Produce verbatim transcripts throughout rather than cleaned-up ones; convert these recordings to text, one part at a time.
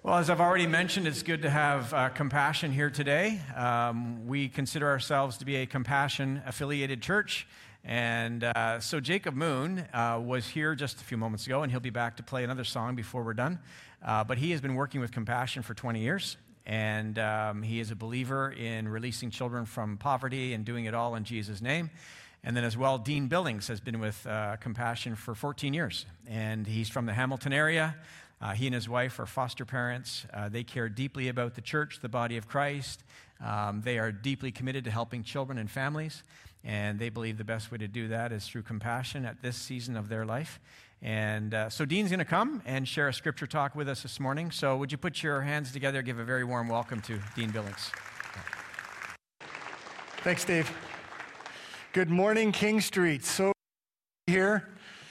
Well, as I've already mentioned, it's good to have uh, Compassion here today. Um, we consider ourselves to be a Compassion-affiliated church. And uh, so Jacob Moon uh, was here just a few moments ago, and he'll be back to play another song before we're done. Uh, but he has been working with Compassion for twenty years, and um, he is a believer in releasing children from poverty and doing it all in Jesus' name. And then as well, Dean Billings has been with uh, Compassion for fourteen years, and he's from the Hamilton area. Uh, he and his wife are foster parents. Uh, they care deeply about the church, the body of Christ. Um, they are deeply committed to helping children and families, and they believe the best way to do that is through Compassion at this season of their life. And uh, so Dean's going to come and share a scripture talk with us this morning. So would you put your hands together, give a very warm welcome to Dean Billings. Thanks, Dave. Good morning, King Street. So here.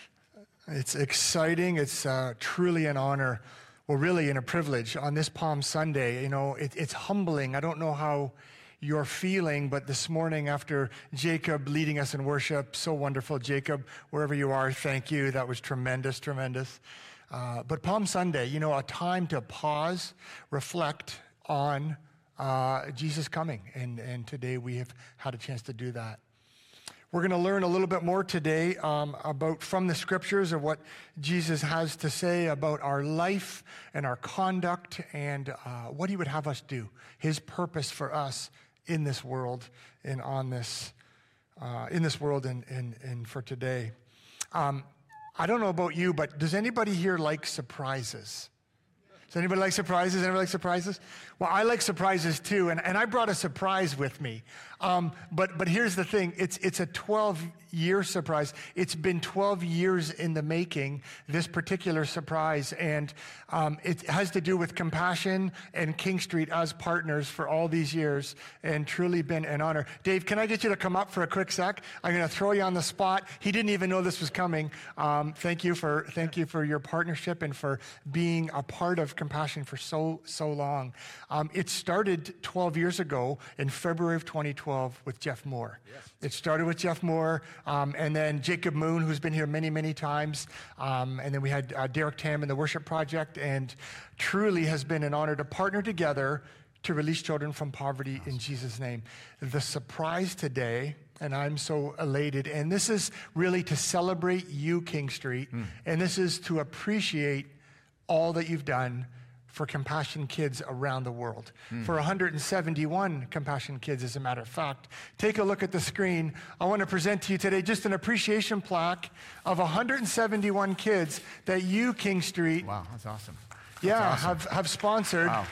It's exciting. It's uh, truly an honor, well, really, and a privilege on this Palm Sunday. You know, it, it's humbling. I don't know how you're feeling, but this morning after Jacob leading us in worship, so wonderful. Jacob, wherever you are, thank you. That was tremendous, tremendous. Uh, but Palm Sunday, you know, a time to pause, reflect on uh, Jesus coming. And, and today we have had a chance to do that. We're going to learn a little bit more today um, about from the scriptures of what Jesus has to say about our life and our conduct and uh, what he would have us do, his purpose for us in this world and on this uh, in this world and, and, and for today. Um, I don't know about you, but does anybody here like surprises? Does anybody like surprises? Anybody like surprises? Well, I like surprises too, and, and I brought a surprise with me. Um, but but here's the thing: it's it's a twelve-year surprise. It's been twelve years in the making, this particular surprise, and um, it has to do with Compassion and King Street as partners for all these years, and truly been an honor. Dave, can I get you to come up for a quick sec? I'm going to throw you on the spot. He didn't even know this was coming. Um, thank you for thank you for your partnership and for being a part of Compassion for so so long. Um, it started twelve years ago in February of twenty twelve with Jeff Moore. Yes. It started with Jeff Moore, um, and then Jacob Moon, who's been here many, many times, um, and then we had uh, Derek Tam in the Worship Project, and truly has been an honor to partner together to release children from poverty in Jesus' name. The surprise today, and I'm so elated, and this is really to celebrate you, King Street, mm. and this is to appreciate all that you've done for Compassion Kids around the world. Mm. For one hundred seventy-one Compassion Kids, as a matter of fact. Take a look at the screen. I want to present to you today just an appreciation plaque of one hundred seventy-one kids that you, King Street, wow, that's awesome. That's yeah, awesome. have have sponsored. Wow.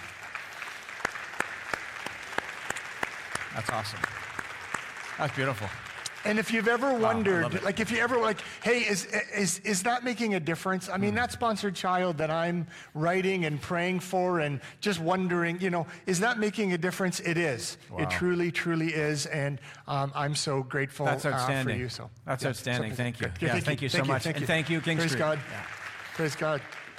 That's awesome. That's beautiful. And if you've ever wondered, wow, like if you ever like, hey, is is is that making a difference? I mean, mm. that sponsored child that I'm writing and praying for and just wondering, you know, is that making a difference? It is. Wow. It truly, truly is. And um, I'm so grateful That's outstanding. Uh, for you. So That's yeah, outstanding. so, thank you. Yeah, yeah, thank, thank you, you so thank much. You, thank and you. thank you, King Praise Street. God. Yeah. Praise God.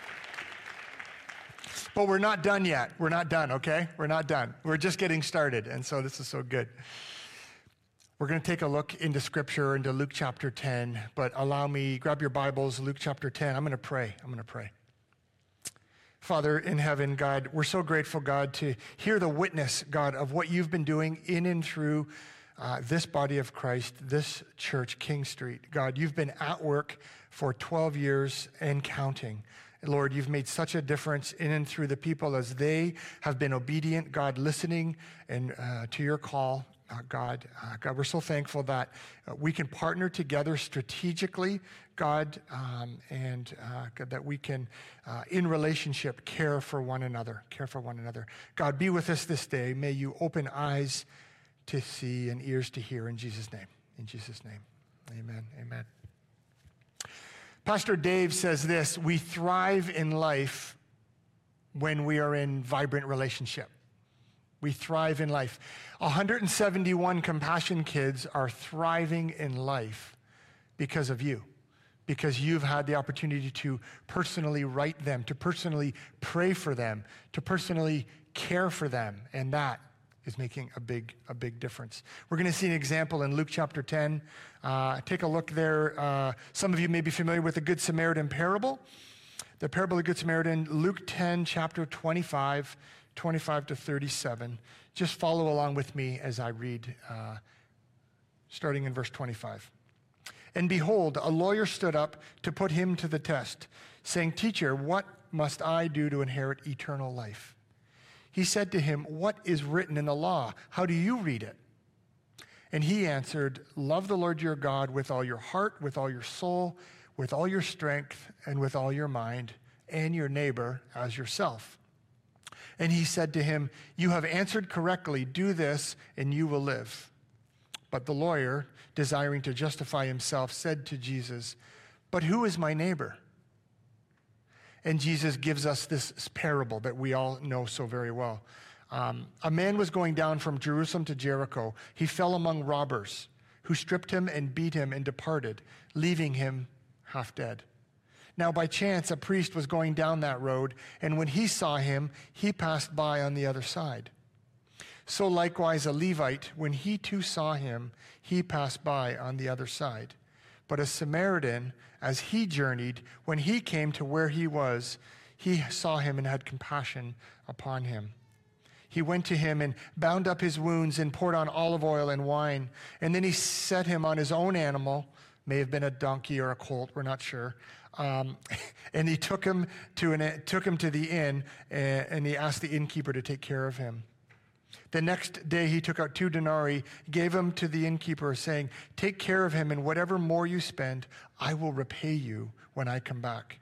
But we're not done yet. We're not done, okay? We're not done. We're just getting started. And so this is so good. We're going to take a look into Scripture, into Luke chapter ten, but allow me, grab your Bibles, Luke chapter ten. I'm going to pray. I'm going to pray. Father in heaven, God, we're so grateful, God, to hear the witness, God, of what you've been doing in and through uh, this body of Christ, this church, King Street. God, you've been at work for twelve years and counting. Lord, you've made such a difference in and through the people as they have been obedient, God, listening and uh, to your call. Uh, God, uh, God, we're so thankful that uh, we can partner together strategically, God, um, and uh, God, that we can, uh, in relationship, care for one another, care for one another. God, be with us this day. May you open eyes to see and ears to hear in Jesus' name. In Jesus' name, amen, amen. Pastor Dave says this: we thrive in life when we are in vibrant relationship. We thrive in life. one hundred seventy-one Compassion Kids are thriving in life because of you, because you've had the opportunity to personally write them, to personally pray for them, to personally care for them, and that is making a big, a big difference. We're going to see an example in Luke chapter ten. Uh, take a look there. Uh, some of you may be familiar with the Good Samaritan parable. The parable of the Good Samaritan, Luke ten, chapter twenty-five, twenty-five to thirty-seven. Just follow along with me as I read, uh, starting in verse twenty-five. And behold, a lawyer stood up to put him to the test, saying, Teacher, what must I do to inherit eternal life? He said to him, What is written in the law? How do you read it? And he answered, Love the Lord your God with all your heart, with all your soul, with all your strength, and with all your mind, and your neighbor as yourself. And he said to him, You have answered correctly. Do this, and you will live. But the lawyer, desiring to justify himself, said to Jesus, But who is my neighbor? And Jesus gives us this parable that we all know so very well. Um, a man was going down from Jerusalem to Jericho. He fell among robbers, who stripped him and beat him and departed, leaving him half dead. Now by chance a priest was going down that road, and when he saw him, he passed by on the other side. So likewise a Levite, when he too saw him, he passed by on the other side. But a Samaritan, as he journeyed, when he came to where he was, he saw him and had compassion upon him. He went to him and bound up his wounds and poured on olive oil and wine. And then he set him on his own animal, may have been a donkey or a colt, we're not sure. Um, and he took him to an, took him to the inn, and, and he asked the innkeeper to take care of him. The next day he took out two denarii, gave them to the innkeeper, saying, Take care of him, and whatever more you spend, I will repay you when I come back.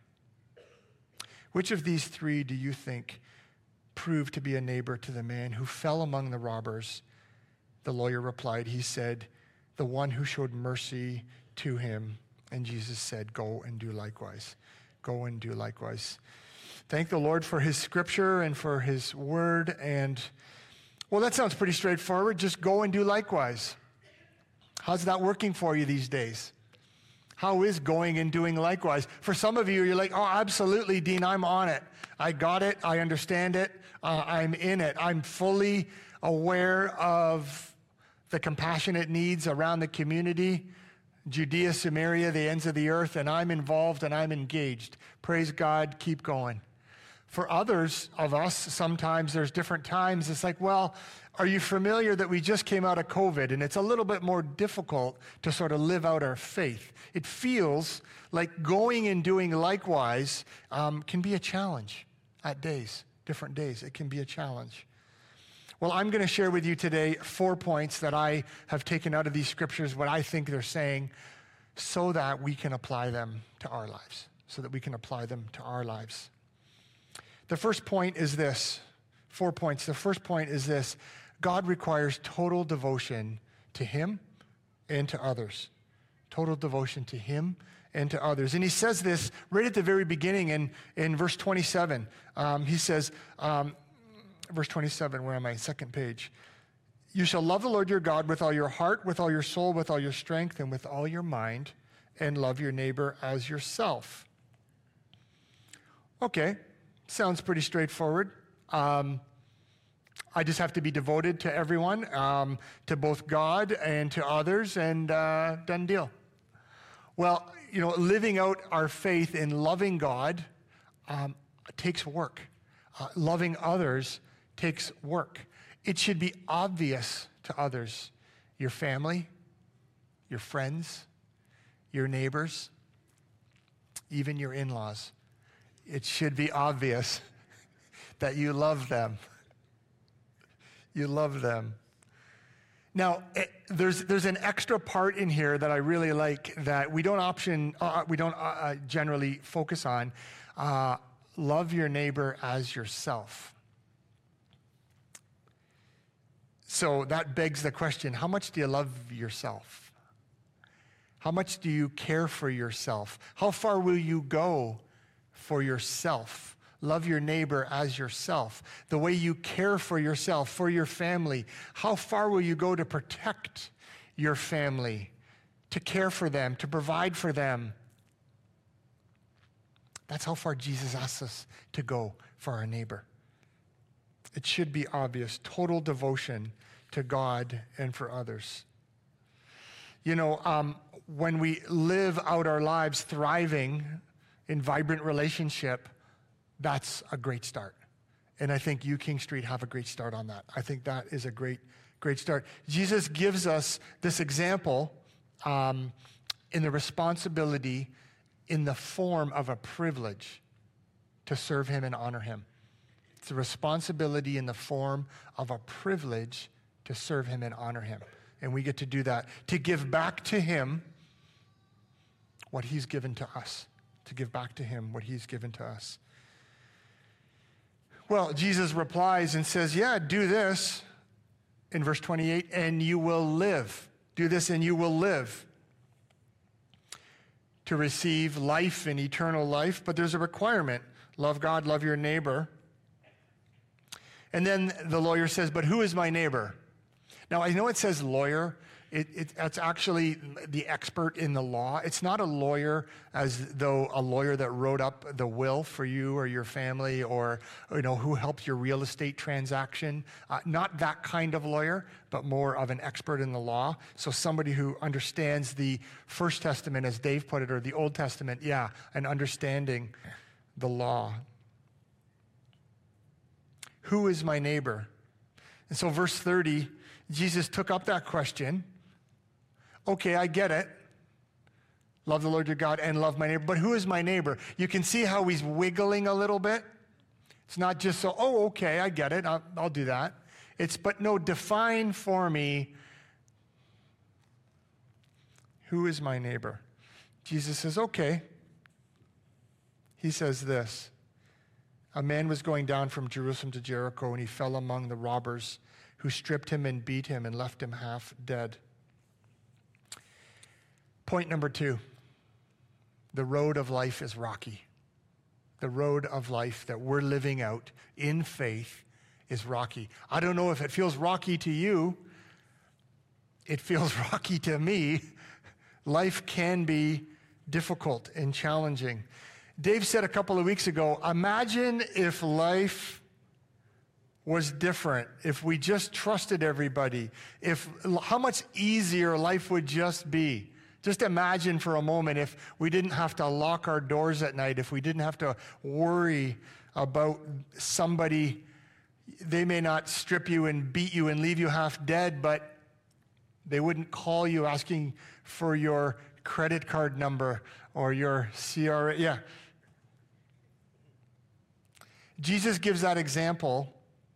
Which of these three do you think proved to be a neighbor to the man who fell among the robbers? The lawyer replied, he said, The one who showed mercy to him. And Jesus said, Go and do likewise. Go and do likewise. Thank the Lord for his scripture and for his word. And, well, that sounds pretty straightforward. Just go and do likewise. How's that working for you these days? How is going and doing likewise? For some of you, you're like, oh, absolutely, Dean, I'm on it. I got it. I understand it. Uh, I'm in it. I'm fully aware of the compassionate needs around the community, Judea, Samaria, the ends of the earth, and I'm involved and I'm engaged. Praise God, keep going. For others of us, sometimes there's different times. It's like, well, are you familiar that we just came out of COVID and it's a little bit more difficult to sort of live out our faith? It feels like going and doing likewise um, can be a challenge at days, different days. It can be a challenge. Well, I'm going to share with you today four points that I have taken out of these scriptures, what I think they're saying, so that we can apply them to our lives, so that we can apply them to our lives. The first point is this, four points. The first point is this: God requires total devotion to him and to others. Total devotion to him and to others. And he says this right at the very beginning in, in verse twenty-seven. Um, he says, um, verse twenty-seven, where am I? Second page. You shall love the Lord your God with all your heart, with all your soul, with all your strength, and with all your mind, and love your neighbor as yourself. Okay. Sounds pretty straightforward. Um, I just have to be devoted to everyone, um, to both God and to others, and uh, done deal. Well, you know, living out our faith in loving God um, takes work. Uh, loving others takes work. It should be obvious to others, your family, your friends, your neighbors, even your in-laws. It should be obvious that you love them. You love them. Now, it, there's there's an extra part in here that I really like that we don't option uh, we don't uh, generally focus on. Uh, love your neighbor as yourself. So that begs the question: how much do you love yourself? How much do you care for yourself? How far will you go for yourself? Love your neighbor as yourself. The way you care for yourself, for your family. How far will you go to protect your family, to care for them, to provide for them? That's how far Jesus asks us to go for our neighbor. It should be obvious, total devotion to God and for others. You know, um, when we live out our lives thriving in vibrant relationship, that's a great start. And I think you, King Street, have a great start on that. I think that is a great, great start. Jesus gives us this example um, in the responsibility in the form of a privilege to serve him and honor him. It's a responsibility in the form of a privilege to serve him and honor him. And we get to do that, to give back to him what he's given to us, to give back to him what he's given to us. Well, Jesus replies and says, yeah, do this in verse twenty-eight, and you will live. Do this and you will live. To receive life and eternal life, but there's a requirement. Love God, love your neighbor. And then the lawyer says, but who is my neighbor? Now, I know it says lawyer. It, it, that's actually the expert in the law. It's not a lawyer as though a lawyer that wrote up the will for you or your family, or, you know, who helped your real estate transaction. Uh, not that kind of lawyer, but more of an expert in the law. So somebody who understands the First Testament, as Dave put it, or the Old Testament, yeah, and understanding the law. Who is my neighbor? And so verse thirty, Jesus took up that question. Okay, I get it. Love the Lord your God and love my neighbor. But who is my neighbor? You can see how he's wiggling a little bit. It's not just so, oh, okay, I get it. I'll, I'll do that. It's, but no, define for me, who is my neighbor? Jesus says, okay. He says this. A man was going down from Jerusalem to Jericho, and he fell among the robbers, who stripped him and beat him and left him half dead. Point number two, the road of life is rocky. The road of life that we're living out in faith is rocky. I don't know if it feels rocky to you. It feels rocky to me. Life can be difficult and challenging. Dave said a couple of weeks ago, imagine if life was different, if we just trusted everybody, if how much easier life would just be. Just imagine for a moment if we didn't have to lock our doors at night, if we didn't have to worry about somebody. They may not strip you and beat you and leave you half dead, but they wouldn't call you asking for your credit card number or your C R A. Yeah. Jesus gives that example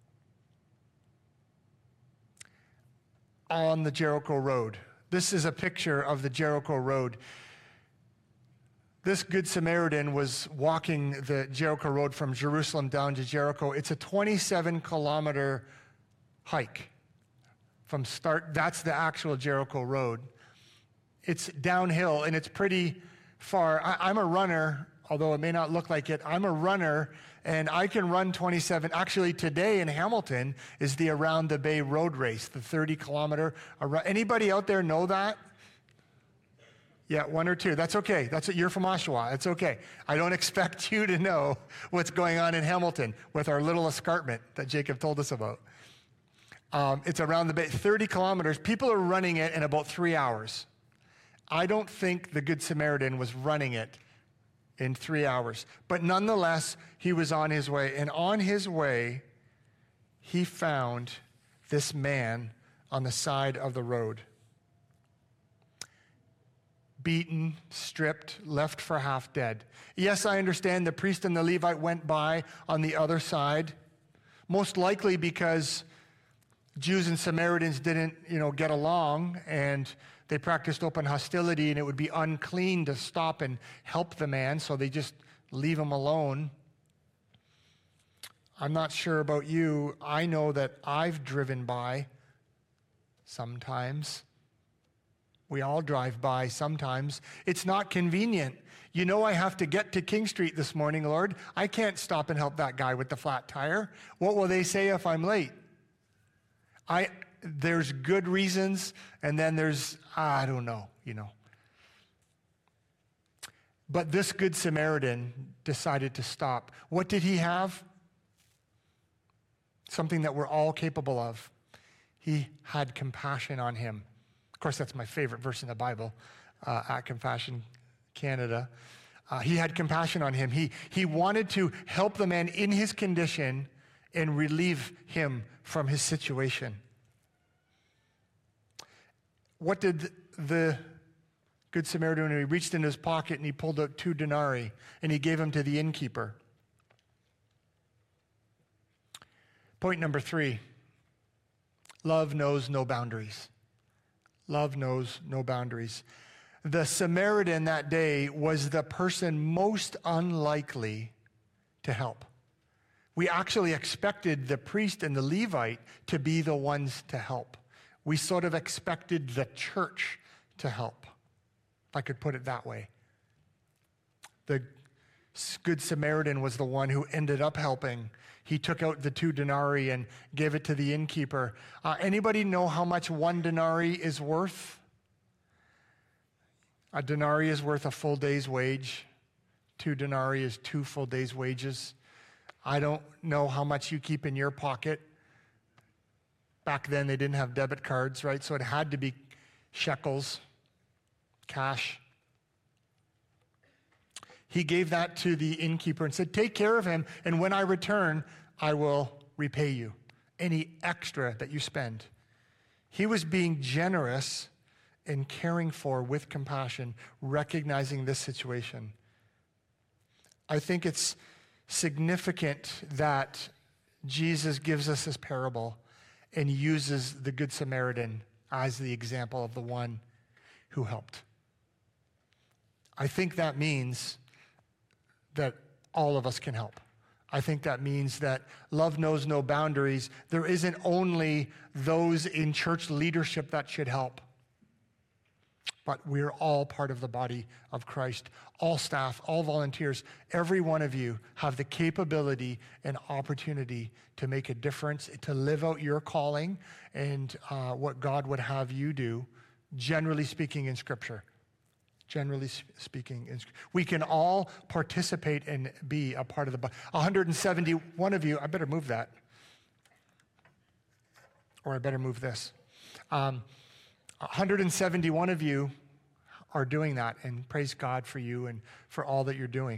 on the Jericho Road. This is a picture of the Jericho Road. This Good Samaritan was walking the Jericho Road from Jerusalem down to Jericho. It's a twenty-seven kilometer hike from start. That's the actual Jericho Road. It's downhill and it's pretty far. I, I'm a runner, although it may not look like it. I'm a runner and I can run twenty-seven. Actually, today in Hamilton is the Around the Bay Road Race, the thirty kilometer. Anybody out there know that? Yeah, one or two. That's okay. That's it. You're from Oshawa. It's okay. I don't expect you to know what's going on in Hamilton with our little escarpment that Jacob told us about. Um, it's Around the Bay, thirty kilometers. People are running it in about three hours. I don't think the Good Samaritan was running it in three hours. But nonetheless, he was on his way. And on his way, he found this man on the side of the road. Beaten, stripped, left for half dead. Yes, I understand the priest and the Levite went by on the other side, most likely because Jews and Samaritans didn't, you know, get along, and they practiced open hostility, and it would be unclean to stop and help the man, so they just leave him alone. I'm not sure about you. I know that I've driven by sometimes. We all drive by sometimes. It's not convenient. You know I have to get to King Street this morning, Lord. I can't stop and help that guy with the flat tire. What will they say if I'm late? I there's good reasons, and then there's, I don't know, you know. But this Good Samaritan decided to stop. What did he have? Something that we're all capable of. He had compassion on him. Of course, that's my favorite verse in the Bible, uh, at Compassion Canada. Uh, he had compassion on him. He, he wanted to help the man in his condition and relieve him from his situation. What did the Good Samaritan do? He reached into his pocket and he pulled out two denarii and he gave them to the innkeeper. Point number three, love knows no boundaries. Love knows no boundaries. The Samaritan that day was the person most unlikely to help. We actually expected the priest and the Levite to be the ones to help. We sort of expected the church to help, if I could put it that way. The Good Samaritan was the one who ended up helping. He took out the two denarii and gave it to the innkeeper. Uh, anybody know how much one denarii is worth? A denarii is worth a full day's wage. Two denarii is two full days' wages. I don't know how much you keep in your pocket. Back then, they didn't have debit cards, right? So it had to be shekels, cash. He gave that to the innkeeper and said, take care of him, and when I return, I will repay you any extra that you spend. He was being generous in caring for with compassion, recognizing this situation. I think it's significant that Jesus gives us this parable and uses the Good Samaritan as the example of the one who helped. I think that means that all of us can help. I think that means that love knows no boundaries. There isn't only those in church leadership that should help, but we're all part of the body of Christ. All staff, all volunteers, every one of you have the capability and opportunity to make a difference, to live out your calling and uh, what God would have you do, generally speaking in Scripture. Generally speaking, in, we can all participate and be a part of the body. one hundred seventy-one of you, I better move that. Or I better move this. Um, one hundred seventy-one of you are doing that, and praise God for you and for all that you're doing.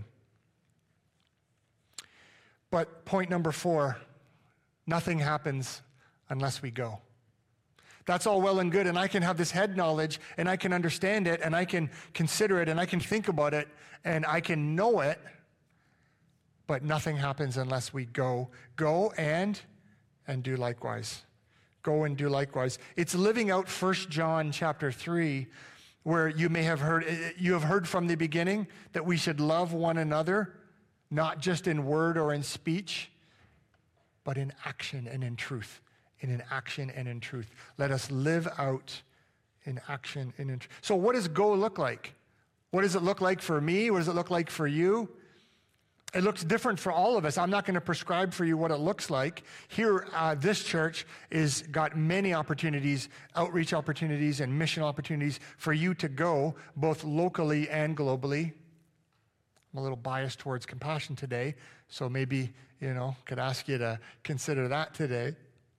But point number four, nothing happens unless we go. That's all well and good, and I can have this head knowledge, and I can understand it, and I can consider it, and I can think about it, and I can know it, but nothing happens unless we go. Go and, and do likewise. Go and do likewise. It's living out First John chapter three, where you may have heard, you have heard from the beginning that we should love one another, not just in word or in speech, but in action and in truth. And in action and in truth. Let us live out in action and in truth. So what does go look like? What does it look like for me? What does it look like for you? It looks different for all of us. I'm not going to prescribe for you what it looks like. Here, uh, this church is got many opportunities, outreach opportunities and mission opportunities for you to go, both locally and globally. I'm a little biased towards compassion today, so maybe, you know, could ask you to consider that today.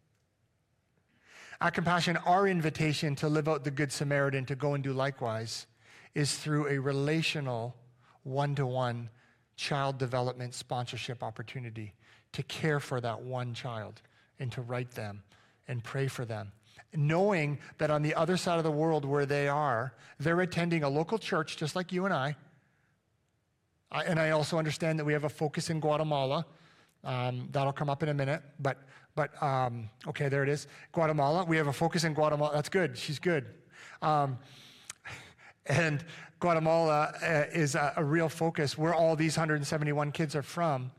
At Compassion, our invitation to live out the Good Samaritan, to go and do likewise, is through a relational, one-to-one child development sponsorship opportunity to care for that one child and to write them and pray for them. Knowing that on the other side of the world where they are, they're attending a local church just like you and I. I and I also understand that we have a focus in Guatemala. Um, that'll come up in a minute, but But, um, okay, there it is. Guatemala. We have a focus in Guatemala. That's good. She's good. Um, and Guatemala uh, is a, a real focus where all these one hundred seventy-one kids are from.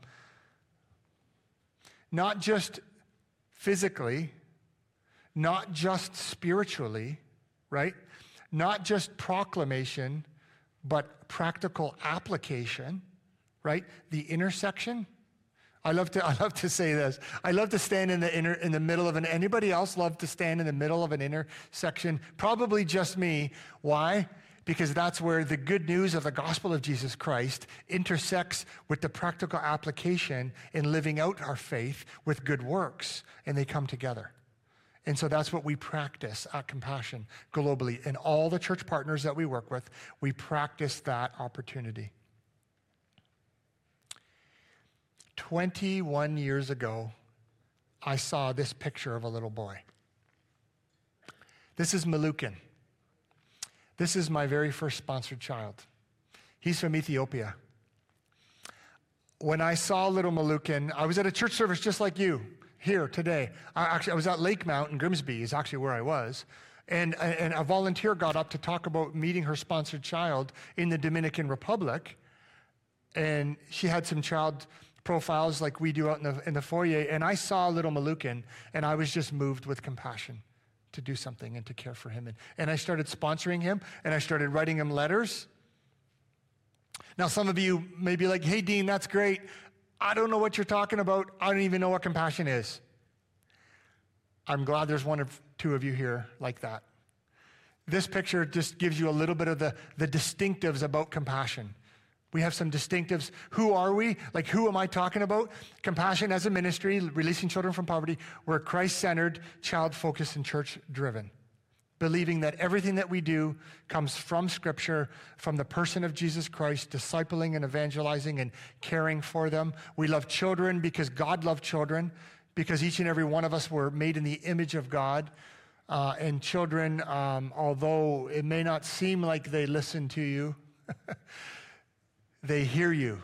Not just physically, not just spiritually, right? Not just proclamation, but practical application, right? The intersection. I love to I love to say this. I love to stand in the inner in the middle of an anybody else love to stand in the middle of an intersection? Probably just me. Why? Because that's where the good news of the gospel of Jesus Christ intersects with the practical application in living out our faith with good works, and they come together. And so that's what we practice at Compassion globally. And all the church partners that we work with, we practice that opportunity. twenty-one years ago, I saw this picture of a little boy. This is Malukin. This is my very first sponsored child. He's from Ethiopia. When I saw little Malukin, I was at a church service just like you here today. I actually I was at Lake Mount in Grimsby, is actually where I was. And, and a volunteer got up to talk about meeting her sponsored child in the Dominican Republic. And she had some child profiles like we do out in the, in the foyer. And I saw little Malukin, and I was just moved with compassion to do something and to care for him. And, and I started sponsoring him, and I started writing him letters. Now, some of you may be like, hey, Dean, that's great. I don't know what you're talking about. I don't even know what compassion is. I'm glad there's one or two of you here like that. This picture just gives you a little bit of the, the distinctives about compassion. We have some distinctives. Who are we? Like, who am I talking about? Compassion as a ministry, releasing children from poverty. We're Christ-centered, child-focused, and church-driven. Believing that everything that we do comes from Scripture, from the person of Jesus Christ, discipling and evangelizing and caring for them. We love children because God loved children, because each and every one of us were made in the image of God. Uh, and children, um, although it may not seem like they listen to you, they hear you.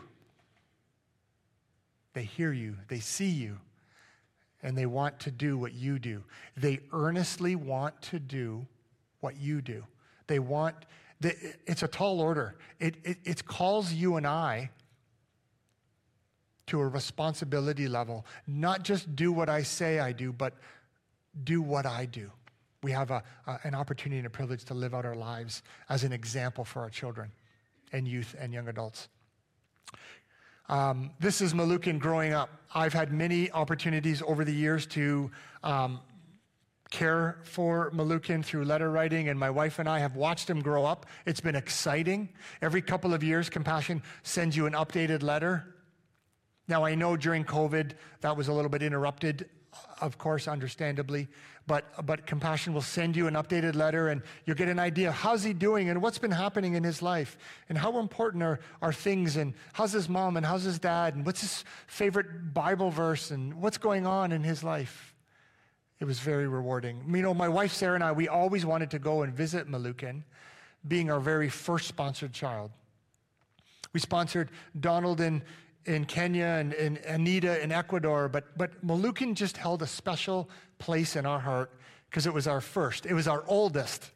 They hear you. They see you. And they want to do what you do. They earnestly want to do what you do. They want, the, it's a tall order. It, it, it calls you and I to a responsibility level. Not just do what I say I do, but do what I do. We have a, a, an opportunity and a privilege to live out our lives as an example for our children and youth and young adults. Um, this is Malukin growing up. I've had many opportunities over the years to um, care for Malukin through letter writing, and my wife and I have watched him grow up. It's been exciting. Every couple of years, Compassion sends you an updated letter. Now, I know during COVID that was a little bit interrupted, of course, understandably, but but Compassion will send you an updated letter, and you'll get an idea of how's he doing and what's been happening in his life and how important are, are things, and how's his mom and how's his dad and what's his favorite Bible verse and what's going on in his life. It was very rewarding. You know, my wife Sarah and I, we always wanted to go and visit Malukin, being our very first sponsored child. We sponsored Donald in in Kenya and, and Anita in Ecuador, but, but Malukin just held a special place in our heart because it was our first. It was our oldest.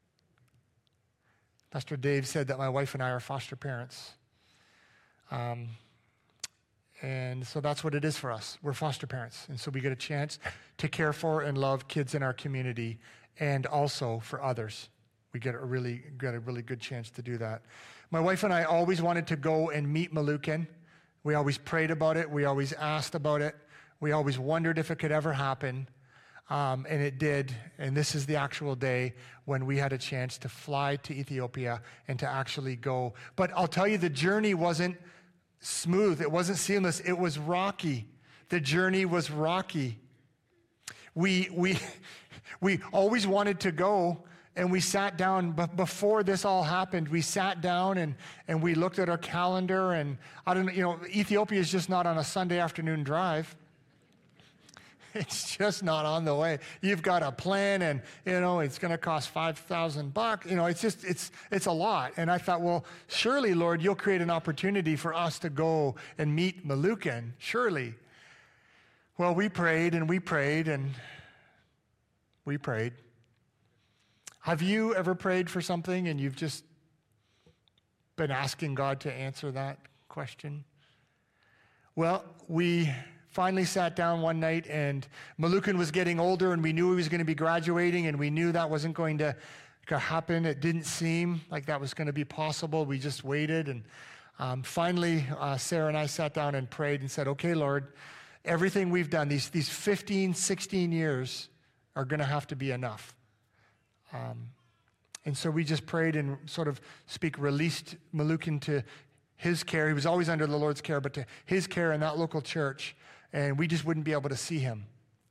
Pastor Dave said that my wife and I are foster parents. Um, and so that's what it is for us. We're foster parents. And so we get a chance to care for and love kids in our community and also for others. We get a really, get a really good chance to do that. My wife and I always wanted to go and meet Malukin. We always prayed about it. We always asked about it. We always wondered if it could ever happen. Um, and it did. And this is the actual day when we had a chance to fly to Ethiopia and to actually go. But I'll tell you, the journey wasn't smooth. It wasn't seamless. It was rocky. The journey was rocky. We, we, we always wanted to go. And we sat down, but before this all happened, we sat down and, and we looked at our calendar, and I don't know, you know, Ethiopia is just not on a Sunday afternoon drive. It's just not on the way. You've got a plan, and, you know, it's going to cost five thousand bucks. You know, it's just, it's, it's a lot. And I thought, well, surely, Lord, you'll create an opportunity for us to go and meet Malukin. Surely. Well, we prayed and we prayed and we prayed. Have you ever prayed for something and you've just been asking God to answer that question? Well, we finally sat down one night, and Malukin was getting older, and we knew he was going to be graduating, and we knew that wasn't going to happen. It didn't seem like that was going to be possible. We just waited, and um, finally, uh, Sarah and I sat down and prayed and said, okay, Lord, everything we've done, these, these fifteen, sixteen years are going to have to be enough. Um, and so we just prayed and sort of speak, released Malukin to his care. He was always under the Lord's care, but to his care in that local church, and we just wouldn't be able to see him.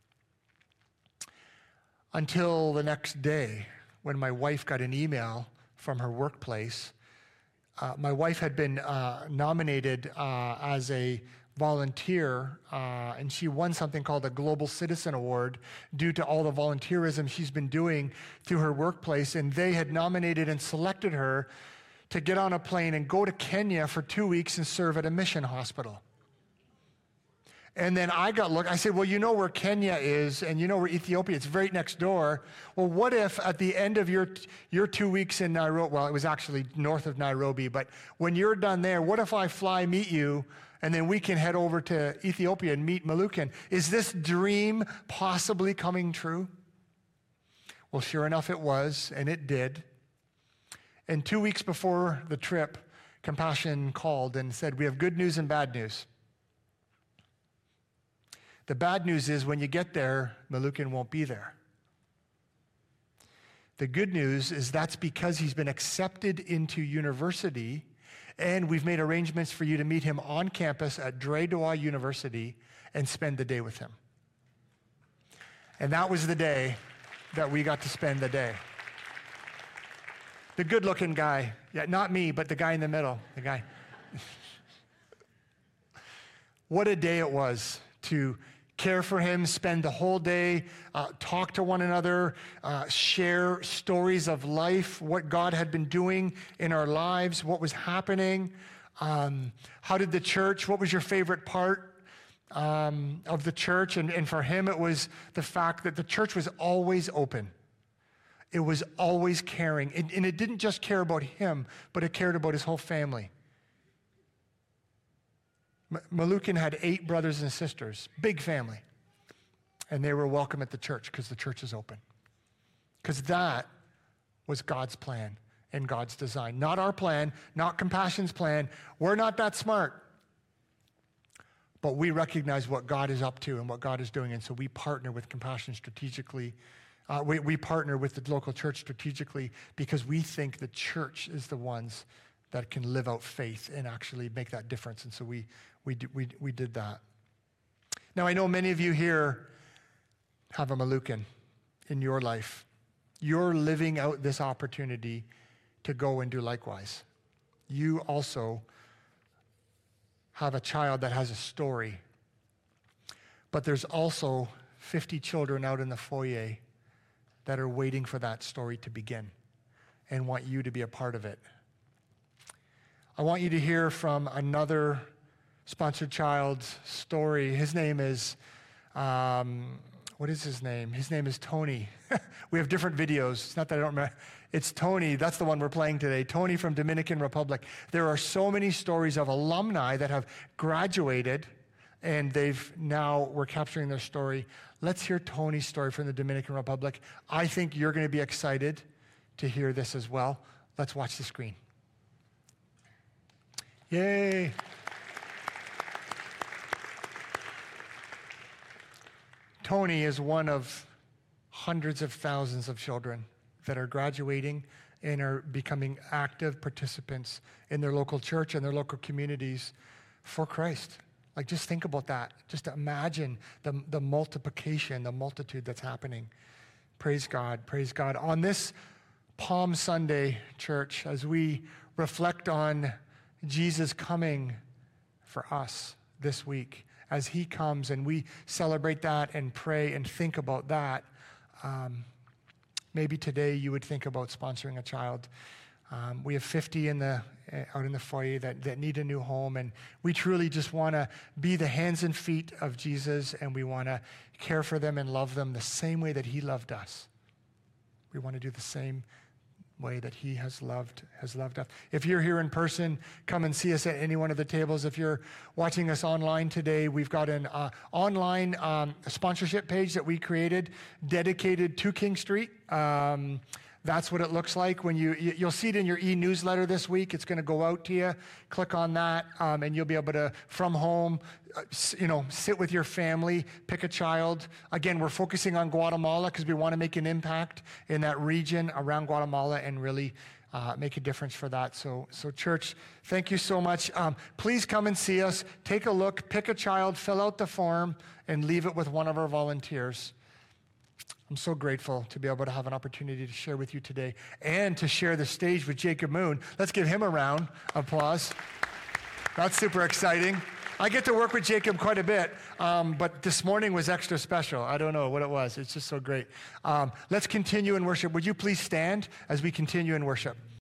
Until the next day, when my wife got an email from her workplace. Uh, my wife had been uh, nominated uh, as a volunteer, uh, and she won something called a Global Citizen Award due to all the volunteerism she's been doing through her workplace. And they had nominated and selected her to get on a plane and go to Kenya for two weeks and serve at a mission hospital. And then I got look. I said, well, you know where Kenya is, and you know where Ethiopia. It's right next door. Well, what if at the end of your your two weeks in Nairobi? Well, it was actually north of Nairobi, but when you're done there, what if I fly meet you, and then we can head over to Ethiopia and meet Malukin? Is this dream possibly coming true? Well, sure enough, it was, and it did. And two weeks before the trip, Compassion called and said, we have good news and bad news. The bad news is when you get there, Malukin won't be there. The good news is that's because he's been accepted into university, and we've made arrangements for you to meet him on campus at Dre Dawa University and spend the day with him. And that was the day that we got to spend the day. The good-looking guy, yeah, not me, but the guy in the middle, the guy. What a day it was to care for him, spend the whole day, uh, talk to one another, uh, share stories of life, what God had been doing in our lives, what was happening. Um, how did the church, what was your favorite part um, of the church? And, and for him, it was the fact that the church was always open. It was always caring. And, and it didn't just care about him, but it cared about his whole family. Malukin had eight brothers and sisters, big family. And they were welcome at the church because the church is open. Because that was God's plan and God's design. Not our plan, not Compassion's plan. We're not that smart. But we recognize what God is up to and what God is doing. And so we partner with Compassion strategically. Uh, we, we partner with the local church strategically because we think the church is the ones that can live out faith and actually make that difference. And so we we we we did that. Now, I know many of you here have a Malukin in your life. You're living out this opportunity to go and do likewise. You also have a child that has a story. But there's also fifty children out in the foyer that are waiting for that story to begin and want you to be a part of it. I want you to hear from another sponsored child's story. His name is, um, what is his name? His name is Tony. We have different videos. It's not that I don't remember. It's Tony. That's the one we're playing today. Tony from Dominican Republic. There are so many stories of alumni that have graduated and they've now, we're capturing their story. Let's hear Tony's story from the Dominican Republic. I think you're going to be excited to hear this as well. Let's watch the screen. Yay. Tony is one of hundreds of thousands of children that are graduating and are becoming active participants in their local church and their local communities for Christ. Like, just think about that. Just imagine the, the multiplication, the multitude that's happening. Praise God, praise God. On this Palm Sunday, church, as we reflect on Jesus coming for us this week, as he comes and we celebrate that and pray and think about that, um, maybe today you would think about sponsoring a child. Um, we have fifty in the uh, out in the foyer that, that need a new home, and we truly just want to be the hands and feet of Jesus, and we want to care for them and love them the same way that he loved us. We want to do the same way that he has loved has loved us. If you're here in person, come and see us at any one of the tables. If you're watching us online today, we've got an uh, online um, sponsorship page that we created dedicated to King Street. Um, That's what it looks like when you, you'll see it in your e-newsletter this week. It's going to go out to you. Click on that, um, and you'll be able to, from home, uh, you know, sit with your family, pick a child. Again, we're focusing on Guatemala because we want to make an impact in that region around Guatemala and really uh, make a difference for that. So, so church, thank you so much. Um, please come and see us. Take a look, pick a child, fill out the form, and leave it with one of our volunteers. I'm so grateful to be able to have an opportunity to share with you today and to share the stage with Jacob Moon. Let's give him a round of applause. That's super exciting. I get to work with Jacob quite a bit, um, but this morning was extra special. I don't know what it was. It's just so great. Um, let's continue in worship. Would you please stand as we continue in worship?